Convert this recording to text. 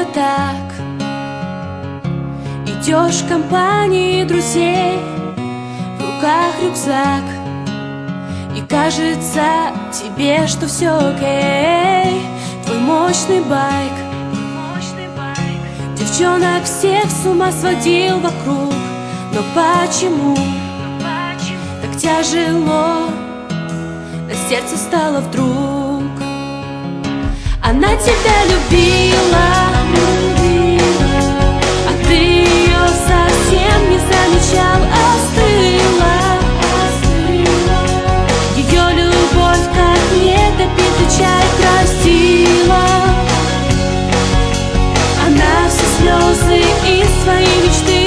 так. Идешь в компании друзей, в руках рюкзак, и кажется тебе, что все окей. Твой мощный байк, девчонок всех с ума сводил вокруг. Но почему так тяжело на сердце стало вдруг? Она тебя любила, а ты ее совсем не замечал. Остыла ее любовь, как недопитый чай, простила. Она все слезы и свои мечты